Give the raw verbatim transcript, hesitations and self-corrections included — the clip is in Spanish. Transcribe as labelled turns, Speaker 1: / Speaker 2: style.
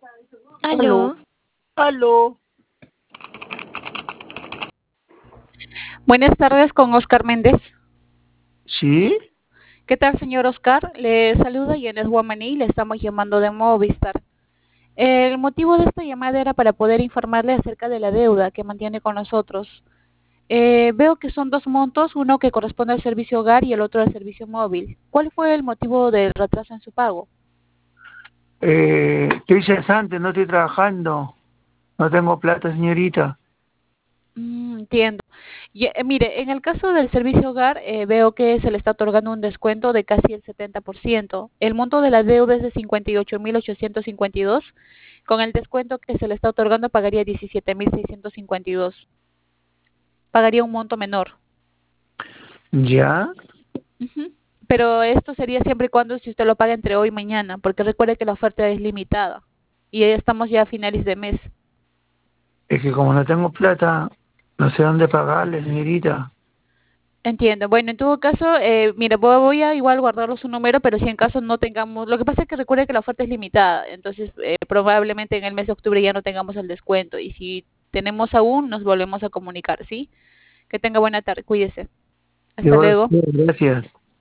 Speaker 1: Aló.
Speaker 2: Aló. Aló.
Speaker 1: Buenas tardes con Oscar Méndez.
Speaker 2: ¿Sí?
Speaker 1: ¿Qué tal, señor Oscar? Le saluda Yenes Guamaní, le estamos llamando de Movistar. El motivo de esta llamada era para poder informarle acerca de la deuda que mantiene con nosotros. Eh, veo que son dos montos, uno que corresponde al servicio hogar y el otro al servicio móvil. ¿Cuál fue el motivo del retraso en su pago?
Speaker 2: Eh, estoy cesante, no estoy trabajando. No tengo plata, señorita.
Speaker 1: Mm, entiendo. Y, eh, mire, en el caso del servicio hogar, eh, veo que se le está otorgando un descuento de casi el setenta por ciento. El monto de la deuda es de cincuenta y ocho mil ochocientos cincuenta y dos. Con el descuento que se le está otorgando pagaría diecisiete mil seiscientos cincuenta y dos. Pagaría un monto menor.
Speaker 2: ¿Ya?
Speaker 1: Ujú. Pero esto sería siempre y cuando si usted lo paga entre hoy y mañana, porque recuerde que la oferta es limitada y estamos ya a finales de mes.
Speaker 2: Es que como no tengo plata, no sé dónde pagarle, señorita.
Speaker 1: Entiendo. Bueno, en todo caso, eh, mira, voy, voy a igual guardarlo su número, pero si en caso no tengamos, lo que pasa es que recuerde que la oferta es limitada, entonces eh, probablemente en el mes de octubre ya no tengamos el descuento y si tenemos aún nos volvemos a comunicar, ¿sí? Que tenga buena tarde, cuídese. Hasta
Speaker 2: Yo,
Speaker 1: luego.
Speaker 2: gracias.